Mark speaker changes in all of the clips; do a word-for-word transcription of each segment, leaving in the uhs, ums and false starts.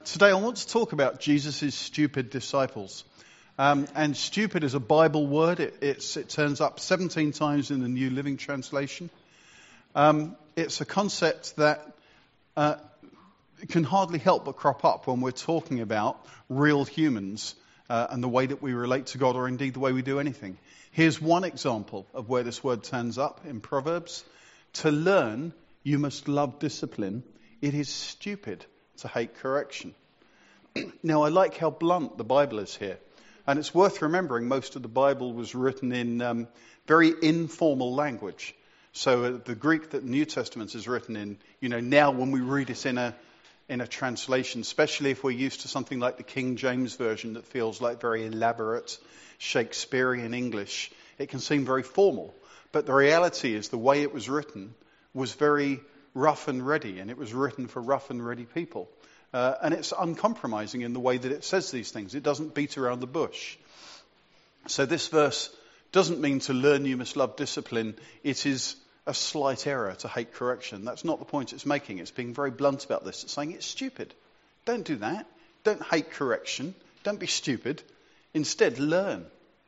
Speaker 1: Today I want to talk about Jesus' stupid disciples. Um, and stupid is a Bible word. It, it's, it turns up seventeen times in the New Living Translation. Um, it's a concept that uh, can hardly help but crop up when we're talking about real humans uh, and the way that we relate to God, or indeed the way we do anything. Here's one example of where this word turns up in Proverbs. To learn, you must love discipline. It is stupid to hate correction. Now, I like how blunt the Bible is here. And it's worth remembering most of the Bible was written in um, very informal language. So uh, the Greek that the New Testament is written in, you know, now when we read it in a in a translation, especially if we're used to something like the King James Version that feels like very elaborate Shakespearean English, it can seem very formal. But the reality is the way it was written was very rough and ready, and it was written for rough and ready people. Uh, and it's uncompromising in the way that it says these things. It doesn't beat around the bush. So this verse doesn't mean to learn you must love discipline. It is a slight error to hate correction. That's not the point it's making. It's being very blunt about this. It's saying it's stupid. Don't do that. Don't hate correction. Don't be stupid. Instead, learn.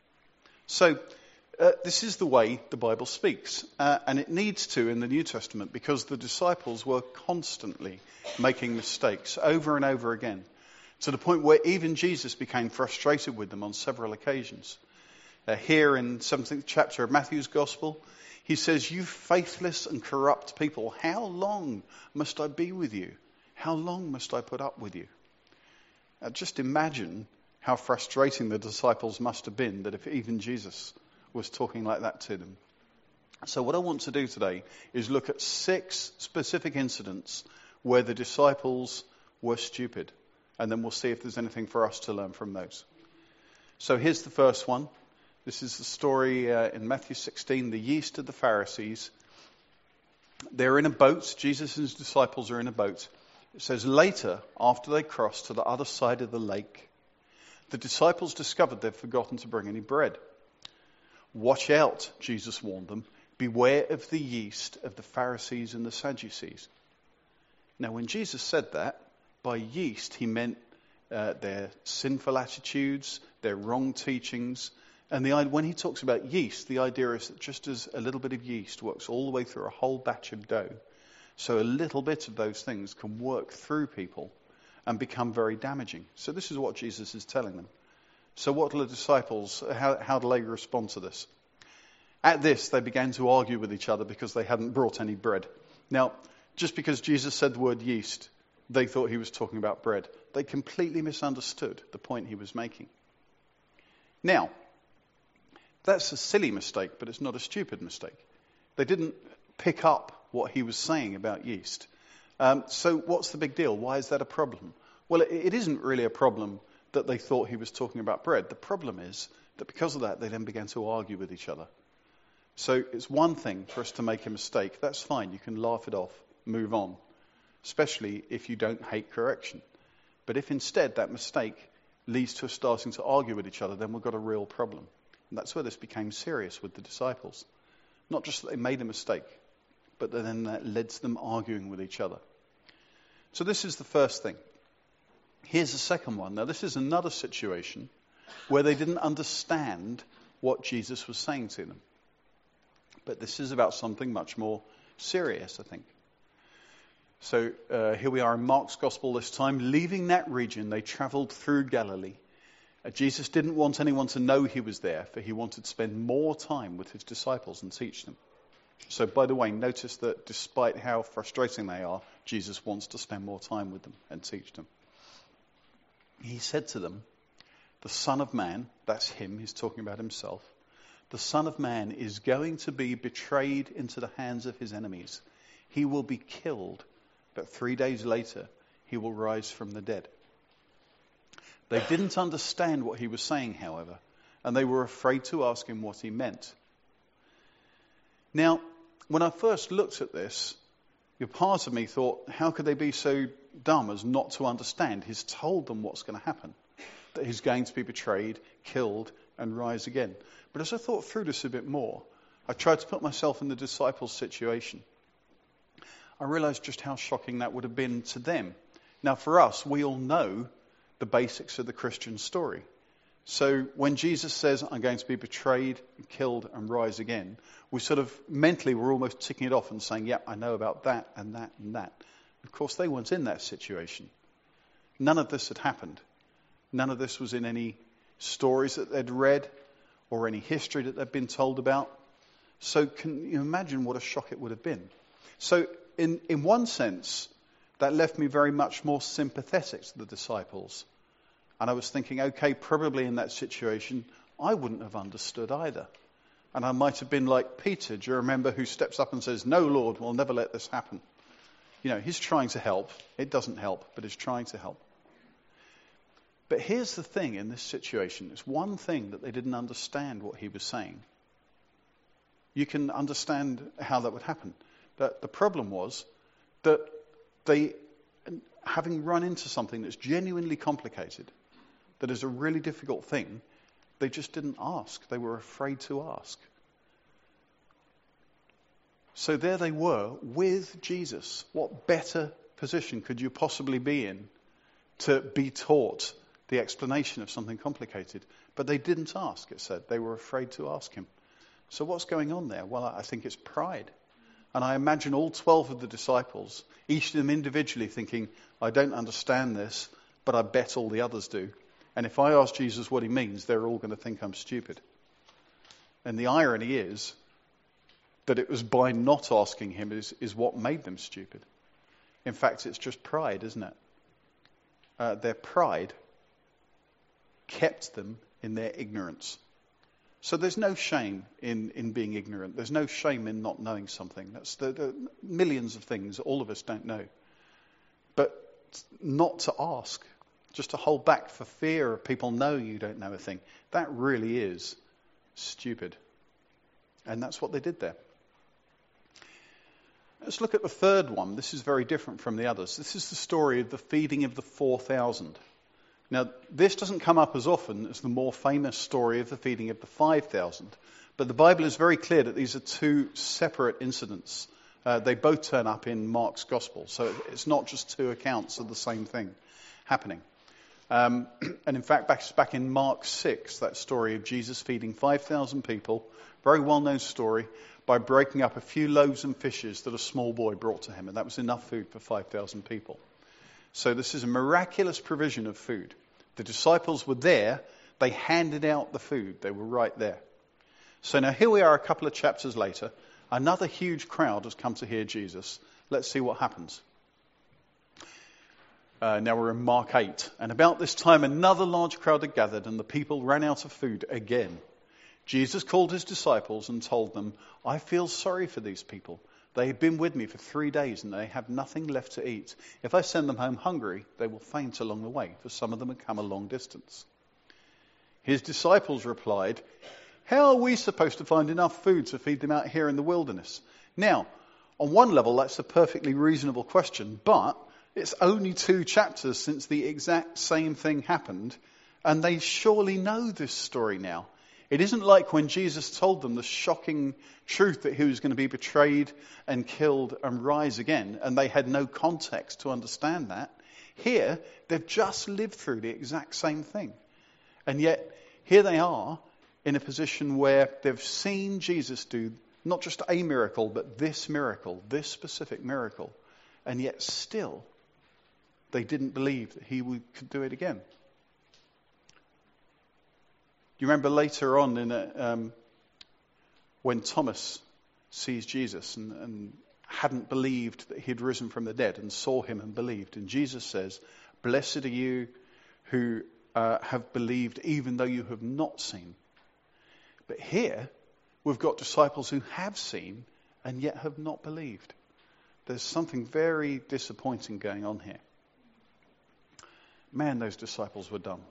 Speaker 1: So uh, this is the way the Bible speaks. Uh, and it needs to in the New Testament, because the disciples were constantly making mistakes over and over again, to the point where even Jesus became frustrated with them on several occasions. Uh, here in the seventeenth chapter of Matthew's Gospel, he says, "You faithless and corrupt people, how long must I be with you? How long must I put up with you?" Now, just imagine how frustrating the disciples must have been that if even Jesus was talking like that to them. So what I want to do today is look at six specific incidents where the disciples were stupid. And then we'll see if there's anything for us to learn from those. So here's the first one. This is the story uh, in Matthew sixteen, the yeast of the Pharisees. They're in a boat. Jesus and his disciples are in a boat. It says, later, after they crossed to the other side of the lake, the disciples discovered they'd forgotten to bring any bread. "Watch out," Jesus warned them. "Beware of the yeast of the Pharisees and the Sadducees." Now, when Jesus said that, by yeast, he meant uh, their sinful attitudes, their wrong teachings. And the, when he talks about yeast, the idea is that just as a little bit of yeast works all the way through a whole batch of dough, so a little bit of those things can work through people and become very damaging. So this is what Jesus is telling them. So what do the disciples, how, how do they respond to this? At this, they began to argue with each other because they hadn't brought any bread. Now, just because Jesus said the word yeast, they thought he was talking about bread. They completely misunderstood the point he was making. Now, that's a silly mistake, but it's not a stupid mistake. They didn't pick up what he was saying about yeast. Um, so what's the big deal? Why is that a problem? Well, it, it isn't really a problem that they thought he was talking about bread. The problem is that because of that, they then began to argue with each other. So it's one thing for us to make a mistake. That's fine. You can laugh it off, move on, especially if you don't hate correction. But if instead that mistake leads to us starting to argue with each other, then we've got a real problem. And that's where this became serious with the disciples. Not just that they made a mistake, but that then that led to them arguing with each other. So this is the first thing. Here's the second one. Now, this is another situation where they didn't understand what Jesus was saying to them. But this is about something much more serious, I think. So uh, here we are in Mark's Gospel this time. Leaving that region, they travelled through Galilee. Uh, Jesus didn't want anyone to know he was there, for he wanted to spend more time with his disciples and teach them. So, by the way, notice that despite how frustrating they are, Jesus wants to spend more time with them and teach them. He said to them, "The Son of Man," that's him, he's talking about himself, "the Son of Man is going to be betrayed into the hands of his enemies. He will be killed, but three days later he will rise from the dead." They didn't understand what he was saying, however, and they were afraid to ask him what he meant. Now, when I first looked at this, your part of me thought, how could they be so dumb as not to understand? He's told them what's going to happen, that he's going to be betrayed, killed, and rise again. But as I thought through this a bit more, I tried to put myself in the disciples' situation. I realized just how shocking that would have been to them Now, for us, we all know the basics of the Christian story. So when Jesus says, I'm going to be betrayed, killed, and rise again, we sort of mentally, we're almost ticking it off and saying, yeah, I know about that and that and that. Of course, they weren't in that situation. None of this had happened. None of this was in any stories that they'd read or any history that they'd been told about. So can you imagine what a shock it would have been? So in, in one sense, that left me very much more sympathetic to the disciples. And I was thinking, okay, probably in that situation, I wouldn't have understood either. And I might have been like Peter, do you remember, who steps up and says, no, Lord, we'll never let this happen. You know, he's trying to help. It doesn't help, but he's trying to help. But here's the thing in this situation. It's one thing that they didn't understand what he was saying. You can understand how that would happen. But the problem was that they, having run into something that's genuinely complicated, that is a really difficult thing, they just didn't ask. They were afraid to ask. So there they were with Jesus. What better position could you possibly be in to be taught the explanation of something complicated? But they didn't ask, it said. They were afraid to ask him. So what's going on there? Well, I think it's pride. And I imagine all twelve of the disciples, each of them individually thinking, I don't understand this, but I bet all the others do. And if I ask Jesus what he means, they're all going to think I'm stupid. And the irony is that it was by not asking him is, is what made them stupid. In fact, it's just pride, isn't it? Uh, their pride kept them in their ignorance. So there's no shame in, in being ignorant. There's no shame in not knowing something. That's the, the millions of things all of us don't know. But not to ask, just to hold back for fear of people knowing you don't know a thing, that really is stupid. And that's what they did there. Let's look at the third one. This is very different from the others. This is the story of the feeding of the four thousand. Now, this doesn't come up as often as the more famous story of the feeding of the five thousand. But the Bible is very clear that these are two separate incidents. Uh, they both turn up in Mark's Gospel. So it's not just two accounts of the same thing happening. Um, and in fact, back, back in Mark six, that story of Jesus feeding five thousand people, very well-known story, by breaking up a few loaves and fishes that a small boy brought to him. And that was enough food for five thousand people. So this is a miraculous provision of food. The disciples were there. They handed out the food. They were right there. So now here we are a couple of chapters later. Another huge crowd has come to hear Jesus. Let's see what happens. Uh, now we're in Mark eight. And about this time, another large crowd had gathered and the people ran out of food again. Jesus called his disciples and told them, I feel sorry for these people. They have been with me for three days and they have nothing left to eat. If I send them home hungry, they will faint along the way, for some of them have come a long distance. His disciples replied, how are we supposed to find enough food to feed them out here in the wilderness? Now, on one level, that's a perfectly reasonable question, but it's only two chapters since the exact same thing happened, and they surely know this story now. It isn't like when Jesus told them the shocking truth that he was going to be betrayed and killed and rise again, and they had no context to understand that. Here, they've just lived through the exact same thing. And yet, here they are in a position where they've seen Jesus do not just a miracle, but this miracle, this specific miracle. And yet still, they didn't believe that he would, could do it again. You remember later on in a, um, when Thomas sees Jesus and, and hadn't believed that he'd risen from the dead and saw him and believed. And Jesus says, blessed are you who uh, have believed even though you have not seen. But here we've got disciples who have seen and yet have not believed. There's something very disappointing going on here. Man, those disciples were dumb.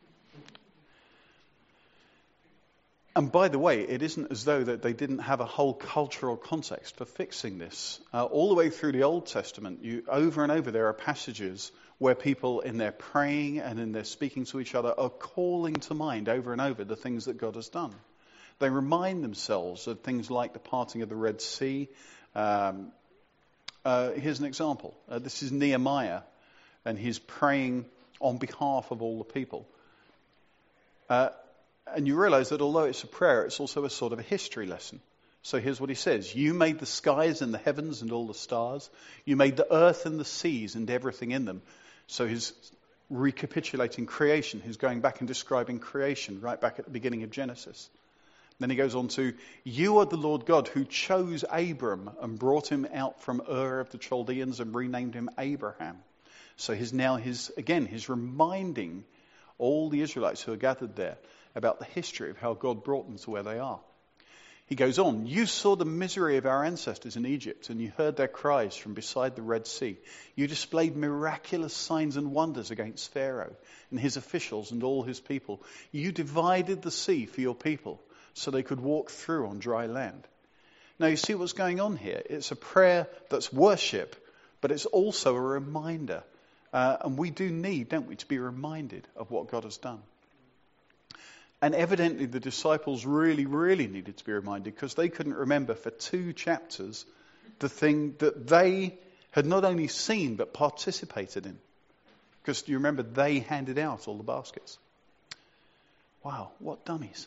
Speaker 1: And by the way, it isn't as though that they didn't have a whole cultural context for fixing this. Uh, all the way through the Old Testament, you, over and over there are passages where people in their praying and in their speaking to each other are calling to mind over and over the things that God has done. They remind themselves of things like the parting of the Red Sea. Um, uh, here's an example. Uh, this is Nehemiah. and he's praying on behalf of all the people. Uh, and you realize that although it's a prayer, it's also a sort of a history lesson. So here's what he says. You made the skies and the heavens and all the stars. You made the earth and the seas and everything in them. So he's recapitulating creation. He's going back and describing creation right back at the beginning of Genesis. Then he goes on to, you are the Lord God who chose Abram and brought him out from Ur of the Chaldeans and renamed him Abraham. So he's now, his again, he's reminding all the Israelites who are gathered there about the history of how God brought them to where they are. He goes on, you saw the misery of our ancestors in Egypt and you heard their cries from beside the Red Sea. You displayed miraculous signs and wonders against Pharaoh and his officials and all his people. You divided the sea for your people so they could walk through on dry land. Now you see what's going on here. It's a prayer that's worship, but it's also a reminder. Uh, and we do need, don't we, to be reminded of what God has done. And evidently the disciples really, really needed to be reminded because they couldn't remember for two chapters the thing that they had not only seen but participated in. Because you remember they handed out all the baskets. Wow, what dummies.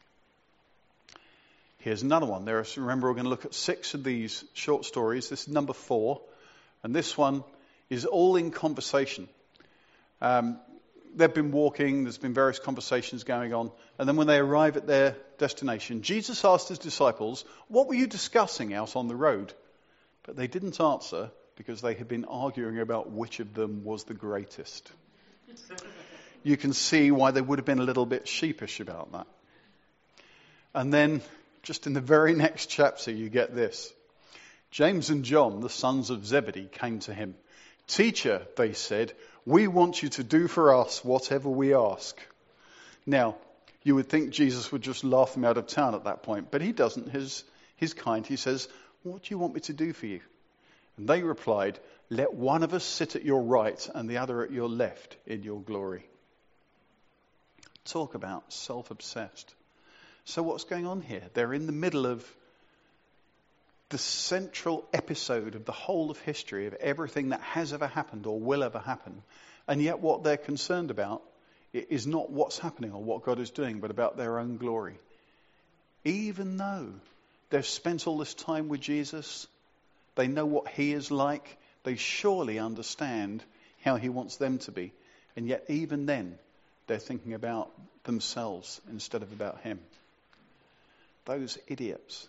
Speaker 1: Here's another one. There are, remember, we're going to look at six of these short stories. This is number four. And this one is all in conversation. Um, they've been walking. There's been various conversations going on. And then when they arrive at their destination, Jesus asked his disciples, what were you discussing out on the road? But they didn't answer because they had been arguing about which of them was the greatest. You can see why they would have been a little bit sheepish about that. And then just in the very next chapter, you get this. James and John, the sons of Zebedee, came to him. Teacher, they said, we want you to do for us whatever we ask. Now, you would think Jesus would just laugh them out of town at that point, but he doesn't. His, his kind, he says, what do you want me to do for you? And they replied, let one of us sit at your right and the other at your left in your glory. Talk about self-obsessed. So what's going on here? They're in the middle of the central episode of the whole of history, of everything that has ever happened or will ever happen. And yet what they're concerned about is not what's happening or what God is doing, but about their own glory. Even though they've spent all this time with Jesus, they know what he is like, they surely understand how he wants them to be. And yet even then, they're thinking about themselves instead of about him. Those idiots.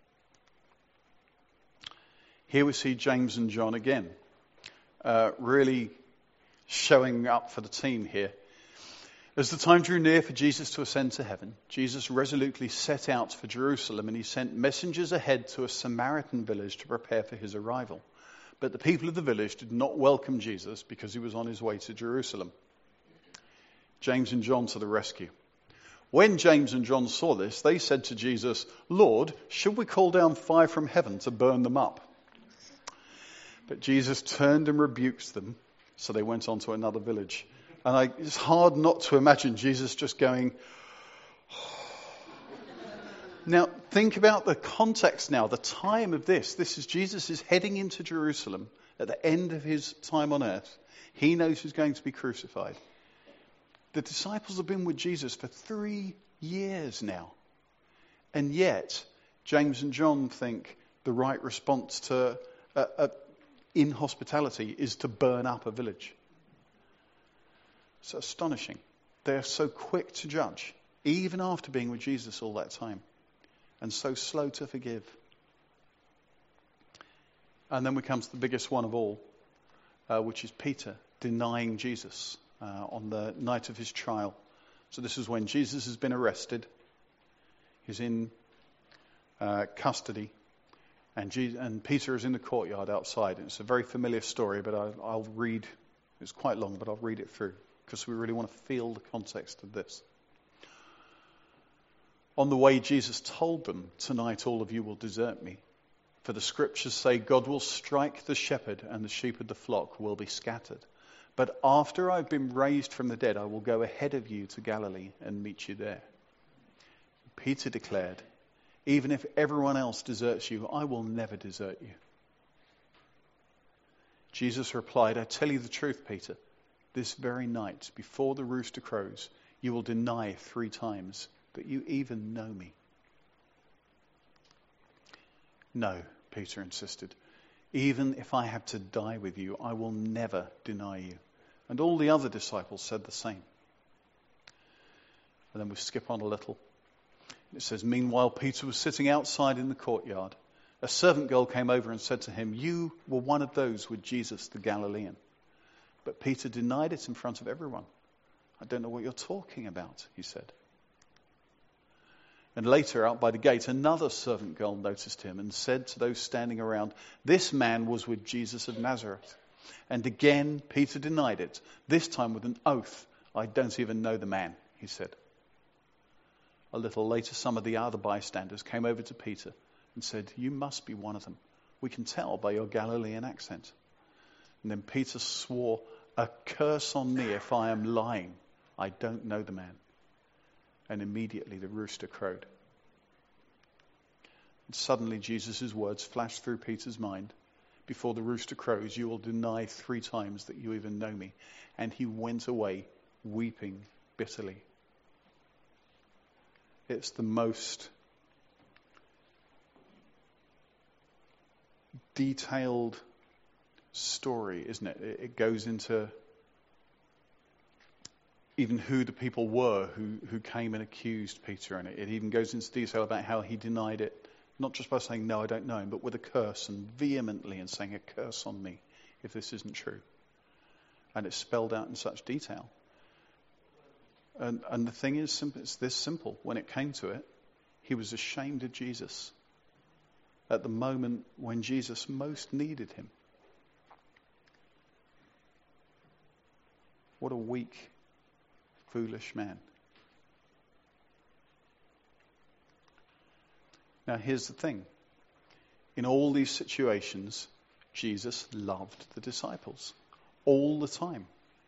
Speaker 1: Here we see James and John again, uh, really showing up for the team here. As the time drew near for Jesus to ascend to heaven, Jesus resolutely set out for Jerusalem, and he sent messengers ahead to a Samaritan village to prepare for his arrival. But the people of the village did not welcome Jesus because he was on his way to Jerusalem. James and John to the rescue. When James and John saw this, they said to Jesus, Lord, should we call down fire from heaven to burn them up? But Jesus turned and rebuked them, so they went on to another village. And I, it's hard not to imagine Jesus just going, Now, think about the context now, the time of this. This is Jesus is heading into Jerusalem at the end of his time on earth. He knows he's going to be crucified. The disciples have been with Jesus for three years now. And yet, James and John think the right response to uh, uh, in hospitality is to burn up a village. It's astonishing. They're so quick to judge, even after being with Jesus all that time, and so slow to forgive. And then we come to the biggest one of all, uh, which is Peter denying Jesus uh, on the night of his trial. So this is when Jesus has been arrested. He's in uh, custody. And, Jesus, and Peter is in the courtyard outside. It's a very familiar story, but I, I'll read. It's quite long, but I'll read it through because we really want to feel the context of this. On the way, Jesus told them, tonight all of you will desert me. For the scriptures say God will strike the shepherd and the sheep of the flock will be scattered. But after I've been raised from the dead, I will go ahead of you to Galilee and meet you there. Peter declared, even if everyone else deserts you, I will never desert you. Jesus replied, I tell you the truth, Peter, this very night, before the rooster crows, you will deny three times that you even know me. No, Peter insisted. Even if I have to die with you, I will never deny you. And all the other disciples said the same. And then we skip on a little. It says, meanwhile, Peter was sitting outside in the courtyard. A servant girl came over and said to him, you were one of those with Jesus the Galilean. But Peter denied it in front of everyone. I don't know what you're talking about, he said. And later, out by the gate, another servant girl noticed him and said to those standing around, this man was with Jesus of Nazareth. And again, Peter denied it, this time with an oath. I don't even know the man, he said. A little later, some of the other bystanders came over to Peter and said, you must be one of them. We can tell by your Galilean accent. And then Peter swore, a curse on me if I am lying. I don't know the man. And immediately the rooster crowed. And suddenly Jesus' words flashed through Peter's mind. Before the rooster crows, you will deny three times that you even know me. And he went away weeping bitterly. It's the most detailed story, isn't it? It goes into even who the people were who, who came and accused Peter, and it, it even goes into detail about how he denied it, not just by saying, no, I don't know him, but with a curse and vehemently and saying, a curse on me if this isn't true. And it's spelled out in such detail. And, and the thing is, simple, it's this simple. When it came to it, he was ashamed of Jesus at the moment when Jesus most needed him. What a weak, foolish man. Now here's the thing. In all these situations, Jesus loved the disciples all the time.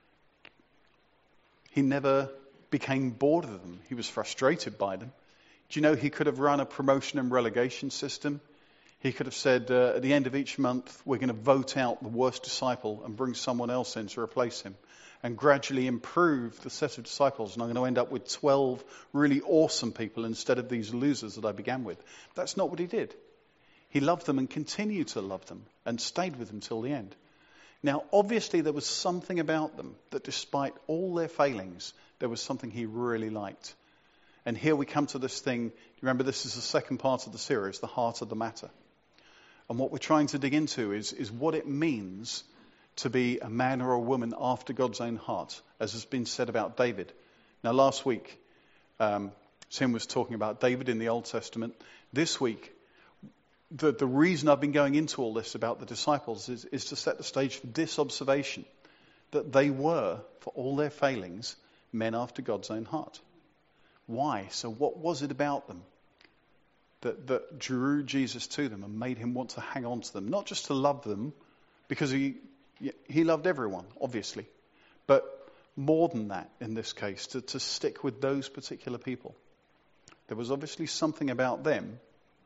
Speaker 1: He never became bored of them. He was frustrated by them. Do you know he could have run a promotion and relegation system? He could have said, uh, at the end of each month, we're going to vote out the worst disciple and bring someone else in to replace him, and gradually improve the set of disciples. And I'm going to end up with twelve really awesome people instead of these losers that I began with. That's not what he did. He loved them and continued to love them and stayed with them till the end. Now, obviously, there was something about them that despite all their failings, there was something he really liked. And here we come to this thing. Remember, this is the second part of the series, the heart of the matter. And what we're trying to dig into is, is what it means to be a man or a woman after God's own heart, as has been said about David. Now, last week, um, Tim was talking about David in the Old Testament. This week, the, the reason I've been going into all this about the disciples is, is to set the stage for this observation, that they were, for all their failings, men after God's own heart. Why? So what was it about them that, that drew Jesus to them and made him want to hang on to them? Not just to love them, because he he loved everyone, obviously, but more than that in this case, to, to stick with those particular people. There was obviously something about them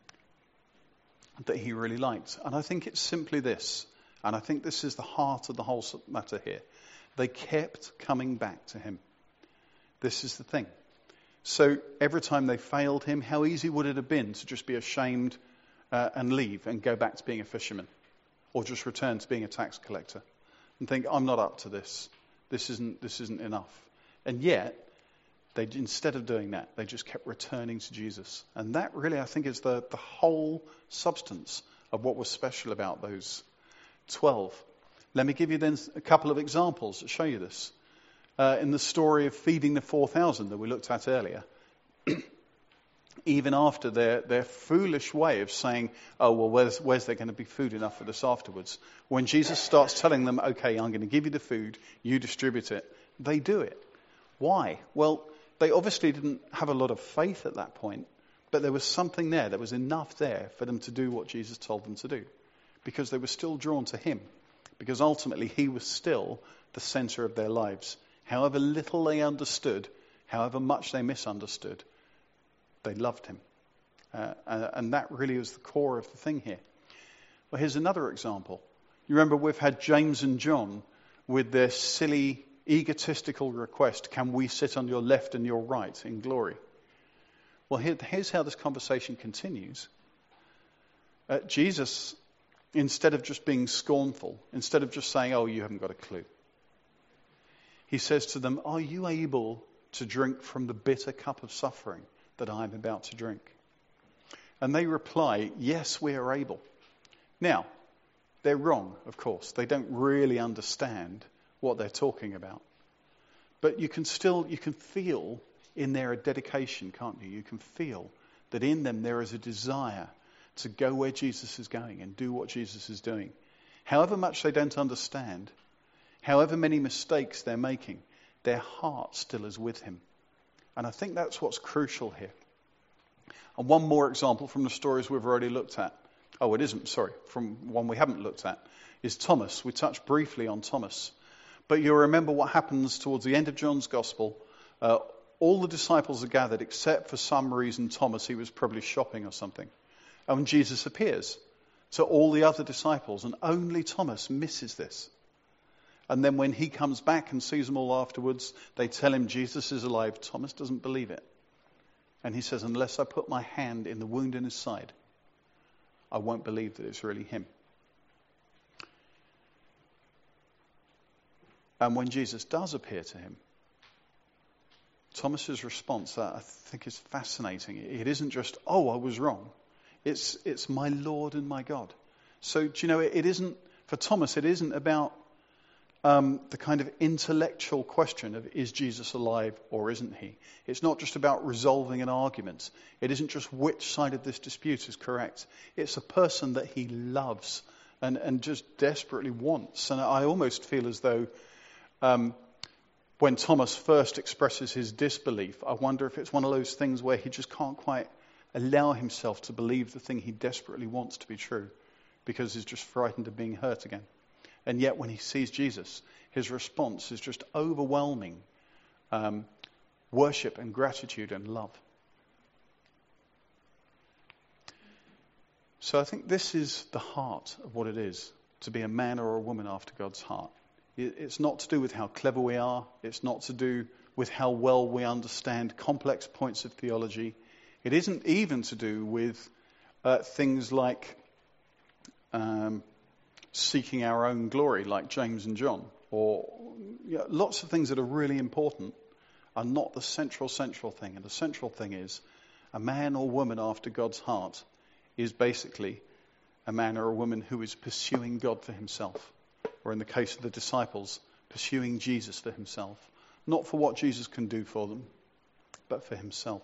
Speaker 1: that he really liked. And I think it's simply this, and I think this is the heart of the whole matter here. They kept coming back to him. This is the thing. So every time they failed him, how easy would it have been to just be ashamed uh, and leave and go back to being a fisherman, or just return to being a tax collector and think, I'm not up to this. This isn't this isn't enough. And yet, they instead of doing that, they just kept returning to Jesus. And that really, I think, is the, the whole substance of what was special about those twelve. Let me give you then a couple of examples that show you this. Uh, in the story of feeding the four thousand that we looked at earlier, even after their, their foolish way of saying, oh, well, where's, where's there going to be food enough for this afterwards? When Jesus starts telling them, okay, I'm going to give you the food, you distribute it, they do it. Why? Well, they obviously didn't have a lot of faith at that point, but there was something there. There was enough there for them to do what Jesus told them to do, because they were still drawn to him, because ultimately he was still the center of their lives. However little they understood, however much they misunderstood, they loved him. Uh, and that really is the core of the thing here. Well, here's another example. You remember we've had James and John with their silly, egotistical request, can we sit on your left and your right in glory? Well, here, here's how this conversation continues. Uh, Jesus, instead of just being scornful, instead of just saying, oh, you haven't got a clue, he says to them, are you able to drink from the bitter cup of suffering that I'm about to drink? And they reply, yes, we are able. Now, they're wrong, of course. They don't really understand what they're talking about. But you can still, you can feel in their dedication, can't you? You can feel that in them there is a desire to go where Jesus is going and do what Jesus is doing. However much they don't understand, however many mistakes they're making, their heart still is with him. And I think that's what's crucial here. And one more example from the stories we've already looked at. Oh, it isn't, sorry, from one we haven't looked at, is Thomas. We touched briefly on Thomas. But you'll remember what happens towards the end of John's Gospel. Uh, all the disciples are gathered, except for some reason Thomas, he was probably shopping or something. And when Jesus appears to all the other disciples, and only Thomas misses this. And then when he comes back and sees them all afterwards, they tell him Jesus is alive. Thomas doesn't believe it. And he says, unless I put my hand in the wound in his side, I won't believe that it's really him. And when Jesus does appear to him, Thomas's response, uh, I think, is fascinating. It isn't just, oh, I was wrong. It's it's my Lord and my God. So, do you know, it, it isn't, for Thomas, it isn't about um, the kind of intellectual question of, is Jesus alive or isn't he? It's not just about resolving an argument. It isn't just which side of this dispute is correct. It's a person that he loves and, and just desperately wants. And I almost feel as though um, when Thomas first expresses his disbelief, I wonder if it's one of those things where he just can't quite allow himself to believe the thing he desperately wants to be true because he's just frightened of being hurt again. And yet when he sees Jesus, his response is just overwhelming um, worship and gratitude and love. So I think this is the heart of what it is to be a man or a woman after God's heart. It's not to do with how clever we are. It's not to do with how well we understand complex points of theology. It isn't even to do with uh, things like um, seeking our own glory, like James and John, or you know, lots of things that are really important are not the central, central thing. And the central thing is a man or woman after God's heart is basically a man or a woman who is pursuing God for himself, or in the case of the disciples, pursuing Jesus for himself, not for what Jesus can do for them, but for himself.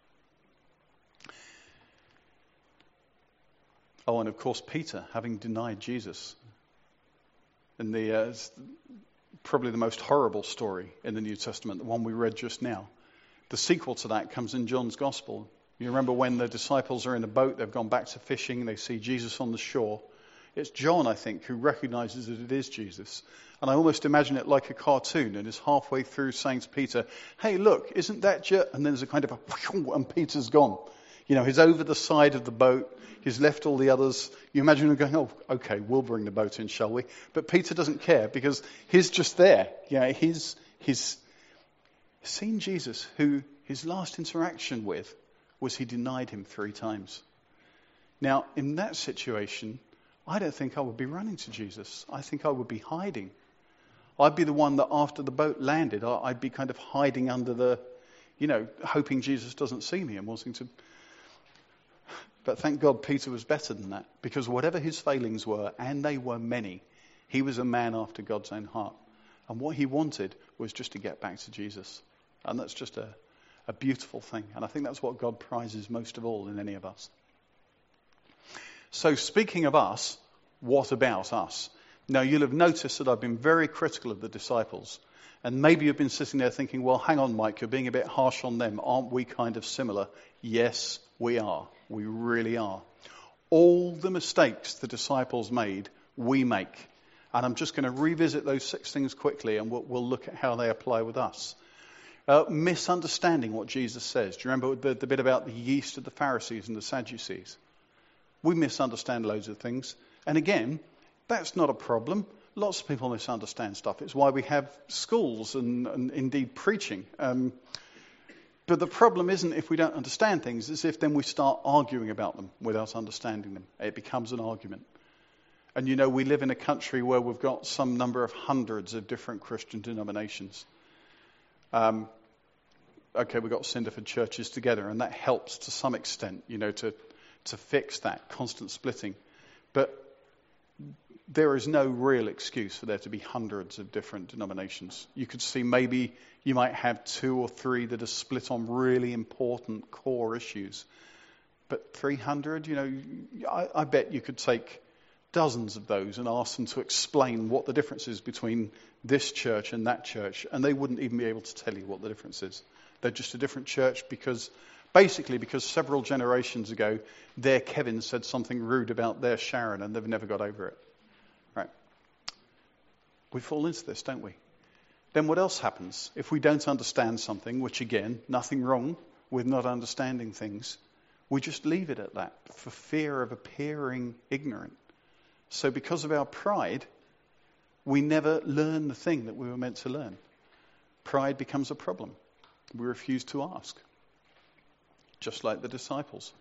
Speaker 1: Oh, and of course, Peter, having denied Jesus. And the uh, probably the most horrible story in the New Testament, the one we read just now. The sequel to that comes in John's Gospel. You remember when the disciples are in a boat, they've gone back to fishing, they see Jesus on the shore. It's John, I think, who recognizes that it is Jesus. And I almost imagine it like a cartoon and is halfway through saying to Peter, hey, look, isn't that you? And then there's a kind of a, and Peter's gone. You know, he's over the side of the boat. He's left all the others. You imagine him going, oh, okay, we'll bring the boat in, shall we? But Peter doesn't care because he's just there. You know, he's, he's seen Jesus, who his last interaction with was he denied him three times. Now, in that situation, I don't think I would be running to Jesus. I think I would be hiding. I'd be the one that after the boat landed, I'd be kind of hiding under the, you know, hoping Jesus doesn't see me and wanting to. But thank God Peter was better than that, because whatever his failings were, and they were many, he was a man after God's own heart. And what he wanted was just to get back to Jesus. And that's just a, a beautiful thing. And I think that's what God prizes most of all in any of us. So speaking of us, what about us? Now, you'll have noticed that I've been very critical of the disciples. And maybe you've been sitting there thinking, well, hang on, Mike, you're being a bit harsh on them. Aren't we kind of similar? Yes, we are. We really are. All the mistakes the disciples made, we make. And I'm just going to revisit those six things quickly, and we'll, we'll look at how they apply with us. Uh, misunderstanding what Jesus says. Do you remember the, the bit about the yeast of the Pharisees and the Sadducees? We misunderstand loads of things. And again, That's not a problem. Lots of people misunderstand stuff. It's why we have schools and, and indeed preaching. Um, but the problem isn't if we don't understand things, it's if then we start arguing about them without understanding them. It becomes an argument. And you know, we live in a country where we've got some number of hundreds of different Christian denominations. Um, okay, we've got Cinderford churches together, and that helps to some extent, you know, to, to fix that constant splitting. But there is no real excuse for there to be hundreds of different denominations. You could see maybe you might have two or three that are split on really important core issues. But three hundred, you know, I, I bet you could take dozens of those and ask them to explain what the difference is between this church and that church, and they wouldn't even be able to tell you what the difference is. They're just a different church because, basically because several generations ago, their Kevin said something rude about their Sharon and they've never got over it. Right? We fall into this, don't we? Then what else happens? If we don't understand something, which again, nothing wrong with not understanding things, we just leave it at that for fear of appearing ignorant. So because of our pride, we never learn the thing that we were meant to learn. Pride becomes a problem. We refuse to ask, just like the disciples.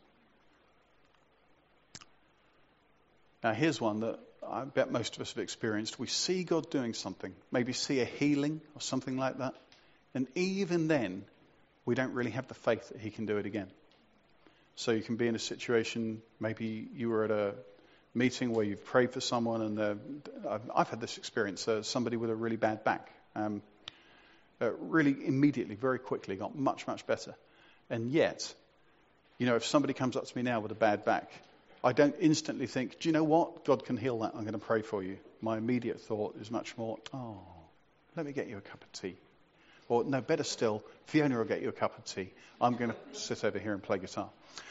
Speaker 1: Now here's one that I bet most of us have experienced. We see God doing something, maybe see a healing or something like that, and even then, we don't really have the faith that he can do it again. So you can be in a situation, maybe you were at a meeting where you've prayed for someone, and I've, I've had this experience, uh, somebody with a really bad back, um, uh, really immediately, very quickly, got much, much better. And yet, you know, if somebody comes up to me now with a bad back, I don't instantly think, do you know what? God can heal that. I'm going to pray for you. My immediate thought is much more, oh, let me get you a cup of tea. Or no, better still, Fiona will get you a cup of tea. I'm going to sit over here and play guitar.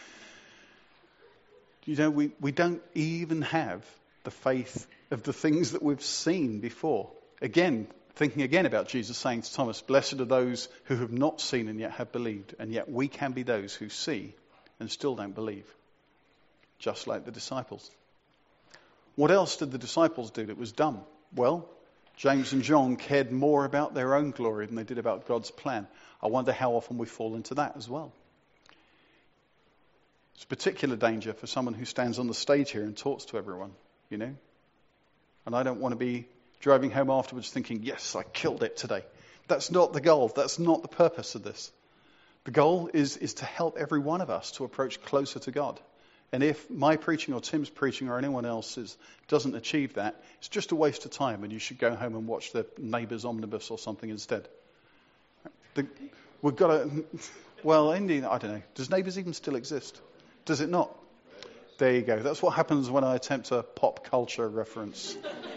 Speaker 1: You know, we, we don't even have the faith of the things that we've seen before. Again, thinking again about Jesus saying to Thomas, blessed are those who have not seen and yet have believed. And yet we can be those who see and still don't believe. Just like the disciples. What else did the disciples do that was dumb? Well, James and John cared more about their own glory than they did about God's plan. I wonder how often we fall into that as well. It's a particular danger for someone who stands on the stage here and talks to everyone, you know. And I don't want to be driving home afterwards thinking, yes, I killed it today. That's not the goal. That's not the purpose of this. The goal is, is to help every one of us to approach closer to God. And if my preaching or Tim's preaching or anyone else's doesn't achieve that, it's just a waste of time, and you should go home and watch the Neighbours Omnibus or something instead. The, we've got to, well, indeed, I don't know. Does Neighbours even still exist? Does it not? There you go. That's what happens when I attempt a pop culture reference.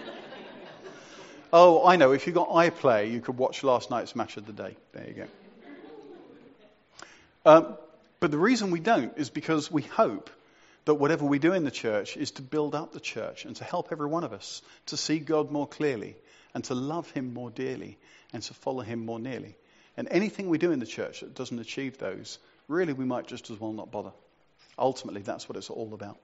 Speaker 1: Oh, I know. If you got iPlayer, you could watch last night's Match of the Day. There you go. Um, but the reason we don't is because we hope that whatever we do in the church is to build up the church and to help every one of us to see God more clearly and to love him more dearly and to follow him more nearly. And anything we do in the church that doesn't achieve those, really we might just as well not bother. Ultimately, that's what it's all about.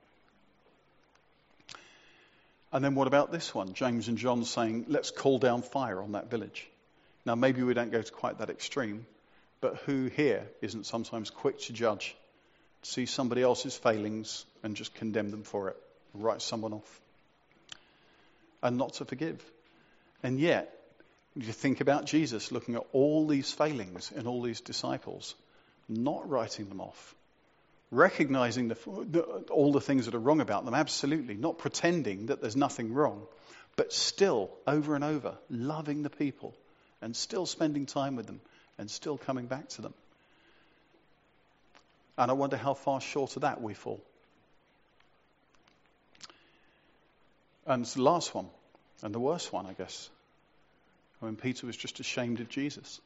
Speaker 1: And then what about this one? James and John saying, let's call down fire on that village. Now, maybe we don't go to quite that extreme, but who here isn't sometimes quick to judge, see somebody else's failings and just condemn them for it, write someone off, and not to forgive? And yet, you think about Jesus looking at all these failings in all these disciples, not writing them off, recognizing the, the, all the things that are wrong about them, absolutely, not pretending that there's nothing wrong, but still, over and over, loving the people and still spending time with them and still coming back to them. And I wonder how far short of that we fall. And it's the last one, and the worst one, I guess, when Peter was just ashamed of Jesus.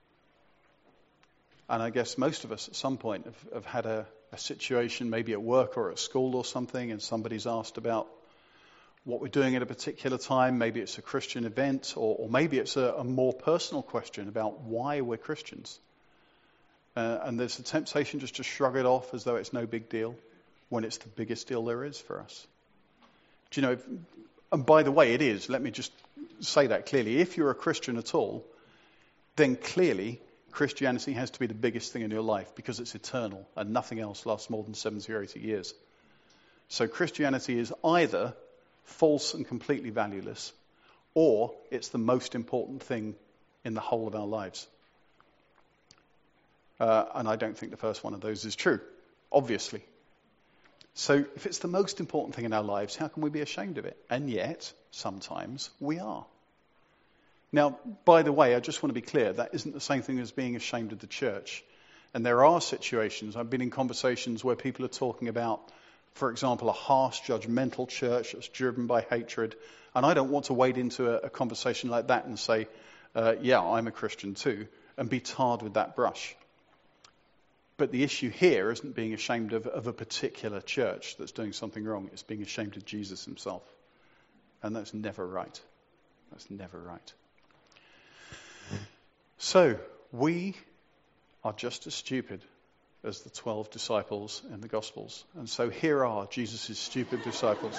Speaker 1: And I guess most of us at some point have, have had a, a situation, maybe at work or at school or something, and somebody's asked about what we're doing at a particular time. Maybe it's a Christian event, or, or maybe it's a, a more personal question about why we're Christians. Uh, and there's a temptation just to shrug it off as though it's no big deal, when it's the biggest deal there is for us. Do you know, And by the way, it is. Let me just say that clearly. If you're a Christian at all, then clearly Christianity has to be the biggest thing in your life because it's eternal and nothing else lasts more than seventy or eighty years. So Christianity is either false and completely valueless, or it's the most important thing in the whole of our lives. Uh, and I don't think the first one of those is true, obviously. So if it's the most important thing in our lives, how can we be ashamed of it? And yet, sometimes we are. Now, by the way, I just want to be clear, that isn't the same thing as being ashamed of the church. And there are situations, I've been in conversations where people are talking about, for example, a harsh, judgmental church that's driven by hatred. And I don't want to wade into a, a conversation like that and say, uh, yeah, I'm a Christian too, and be tarred with that brush. But the issue here isn't being ashamed of, of a particular church that's doing something wrong. It's being ashamed of Jesus himself. And that's never right. That's never right. So, we are just as stupid as the twelve disciples in the Gospels. And so here are Jesus' stupid disciples.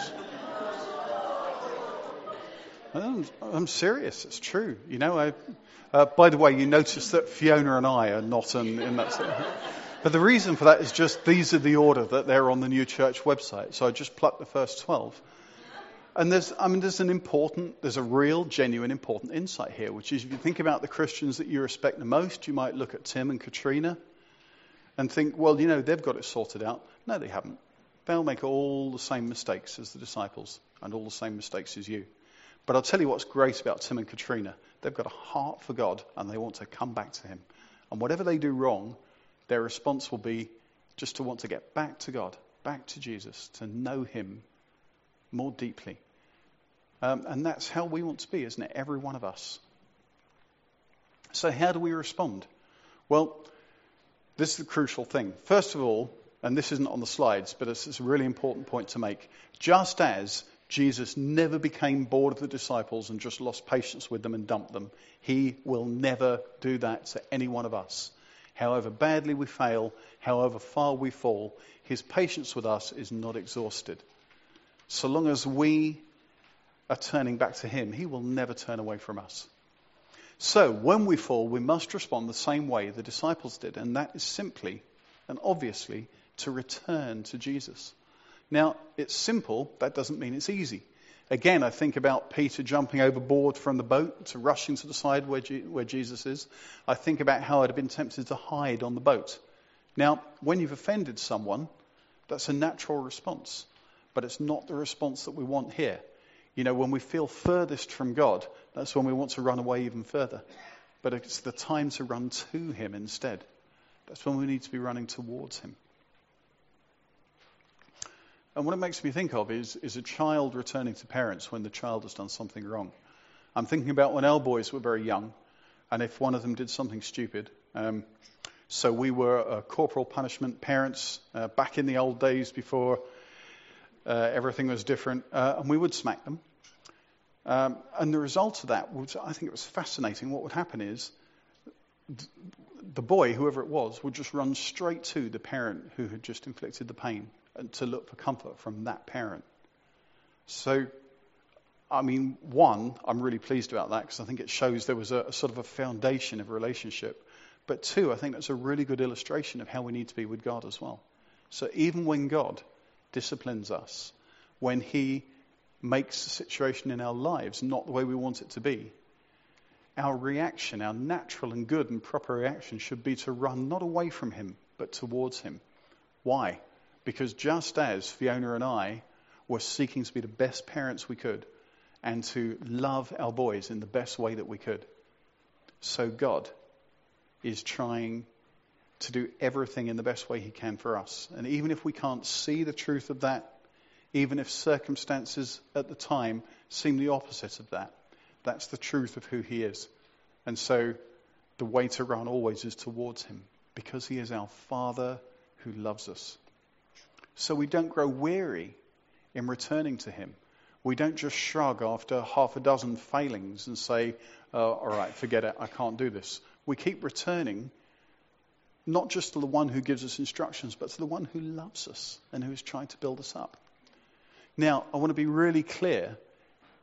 Speaker 1: I'm, I'm serious, it's true. You know, I, uh, by the way, you notice that Fiona and I are not in, in that. But the reason for that is just these are the order that they're on the New Church website. So I just plucked the first twelve. And there's, I mean, there's an important, there's a real, genuine, important insight here, which is if you think about the Christians that you respect the most, you might look at Tim and Katrina and think, well, you know, they've got it sorted out. No, they haven't. They'll make all the same mistakes as the disciples and all the same mistakes as you. But I'll tell you what's great about Tim and Katrina. They've got a heart for God and they want to come back to him. And whatever they do wrong, their response will be just to want to get back to God, back to Jesus, to know him more deeply. Um, and that's how we want to be, isn't it? Every one of us. So how do we respond? Well, this is the crucial thing. First of all, and this isn't on the slides, but it's, it's a really important point to make. Just as Jesus never became bored of the disciples and just lost patience with them and dumped them, he will never do that to any one of us. However badly we fail, however far we fall, his patience with us is not exhausted. So long as we are turning back to him, he will never turn away from us. So when we fall, we must respond the same way the disciples did, and that is simply and obviously to return to Jesus. Now, it's simple, that doesn't mean it's easy. Again, I think about Peter jumping overboard from the boat to rushing to the side where, G- where Jesus is. I think about how I'd have been tempted to hide on the boat. Now, when you've offended someone, that's a natural response. But it's not the response that we want here. You know, when we feel furthest from God, that's when we want to run away even further. But it's the time to run to him instead. That's when we need to be running towards him. And what it makes me think of is, is a child returning to parents when the child has done something wrong. I'm thinking about when our boys were very young, and if one of them did something stupid. Um, so we were uh, corporal punishment parents uh, back in the old days before uh, everything was different, uh, and we would smack them. Um, and the result of that, was, I think it was fascinating. What would happen is th- the boy, whoever it was, would just run straight to the parent who had just inflicted the pain and to look for comfort from that parent. So, I mean, one, I'm really pleased about that because I think it shows there was a, a sort of a foundation of a relationship. But two, I think that's a really good illustration of how we need to be with God as well. So even when God disciplines us, when he makes the situation in our lives not the way we want it to be, our reaction, our natural and good and proper reaction should be to run not away from him, but towards him. Why? Because just as Fiona and I were seeking to be the best parents we could and to love our boys in the best way that we could, so God is trying to do everything in the best way he can for us. And even if we can't see the truth of that, even if circumstances at the time seem the opposite of that, that's the truth of who he is. And so the way to run always is towards him, because he is our Father who loves us. So we don't grow weary in returning to him. We don't just shrug after half a dozen failings and say, oh, all right, forget it, I can't do this. We keep returning, not just to the one who gives us instructions, but to the one who loves us and who is trying to build us up. Now, I want to be really clear.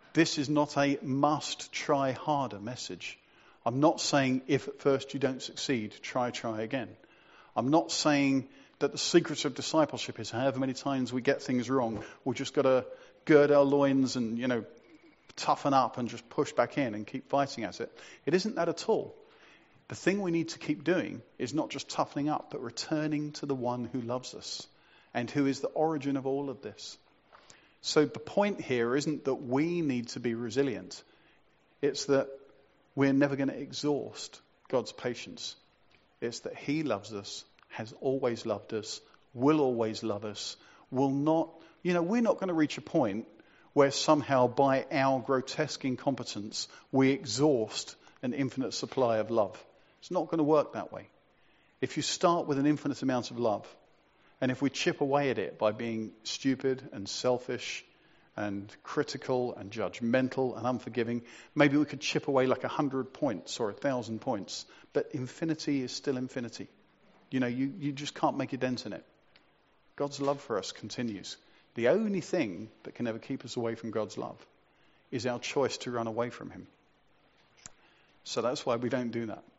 Speaker 1: This is not a must try harder message. I'm not saying if at first you don't succeed, try, try again. I'm not saying that the secret of discipleship is however many times we get things wrong, we've just got to gird our loins and, you know, toughen up and just push back in and keep fighting at it. It isn't that at all. The thing we need to keep doing is not just toughening up, but returning to the one who loves us and who is the origin of all of this. So the point here isn't that we need to be resilient. It's that we're never going to exhaust God's patience. It's that he loves us, has always loved us, will always love us, will not, you know, we're not going to reach a point where somehow by our grotesque incompetence we exhaust an infinite supply of love. It's not going to work that way. If you start with an infinite amount of love, and if we chip away at it by being stupid and selfish and critical and judgmental and unforgiving, maybe we could chip away like a hundred points or a thousand points. But infinity is still infinity. You know, you, you just can't make a dent in it. God's love for us continues. The only thing that can ever keep us away from God's love is our choice to run away from him. So that's why we don't do that.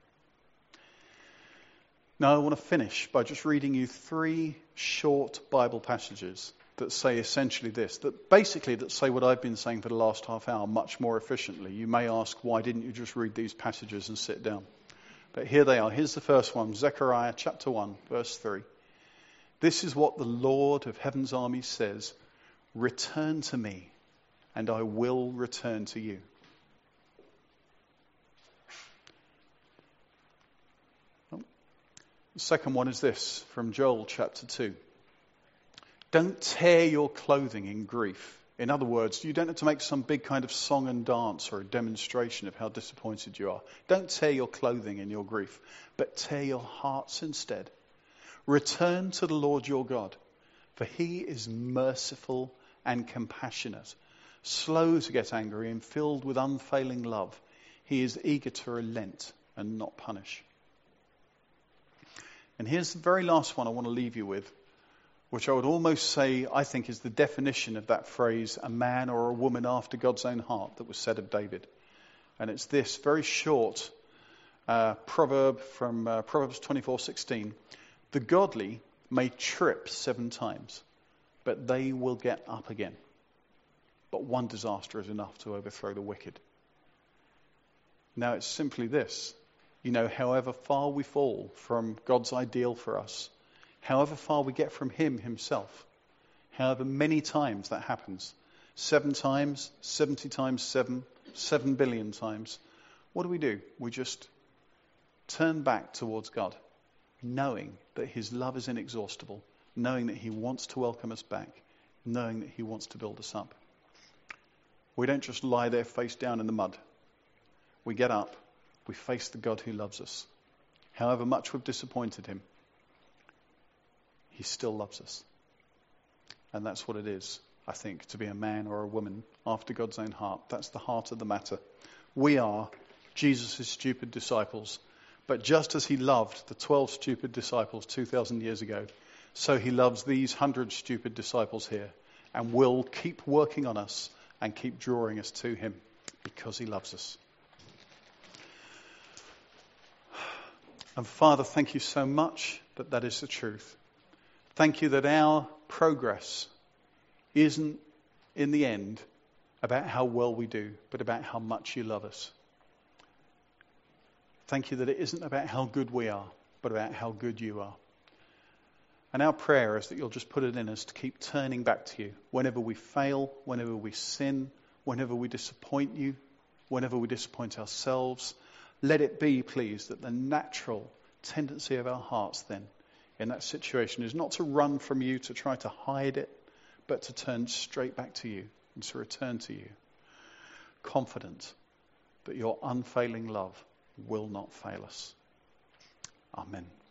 Speaker 1: Now I want to finish by just reading you three short Bible passages that say essentially this, that basically that say what I've been saying for the last half hour much more efficiently. You may ask, why didn't you just read these passages and sit down? But here they are. Here's the first one, Zechariah chapter one, verse three. This is what the Lord of heaven's armies says, return to me, and I will return to you. The second one is this, from Joel chapter two. Don't tear your clothing in grief. In other words, you don't have to make some big kind of song and dance or a demonstration of how disappointed you are. Don't tear your clothing in your grief, but tear your hearts instead. Return to the Lord your God, for he is merciful and compassionate, slow to get angry and filled with unfailing love. He is eager to relent and not punish. And here's the very last one I want to leave you with, which I would almost say, I think, is the definition of that phrase, a man or a woman after God's own heart, that was said of David. And it's this very short uh, proverb from uh, Proverbs twenty-four sixteen. The godly may trip seven times, but they will get up again. But one disaster is enough to overthrow the wicked. Now it's simply this. You know, however far we fall from God's ideal for us, however far we get from him himself, however many times that happens, seven times, seventy times seven, seven billion times, what do we do? We just turn back towards God, knowing that his love is inexhaustible, knowing that he wants to welcome us back, knowing that he wants to build us up. We don't just lie there face down in the mud. We get up. We face the God who loves us. However much we've disappointed him, he still loves us. And that's what it is, I think, to be a man or a woman after God's own heart. That's the heart of the matter. We are Jesus' stupid disciples. But just as he loved the twelve stupid disciples two thousand years ago, so he loves these one hundred stupid disciples here and will keep working on us and keep drawing us to him because he loves us. And Father, thank you so much that that is the truth. Thank you that our progress isn't, in the end, about how well we do, but about how much you love us. Thank you that it isn't about how good we are, but about how good you are. And our prayer is that you'll just put it in us to keep turning back to you whenever we fail, whenever we sin, whenever we disappoint you, whenever we disappoint ourselves. Let it be, please, that the natural tendency of our hearts then in that situation is not to run from you, to try to hide it, but to turn straight back to you and to return to you, confident that your unfailing love will not fail us. Amen.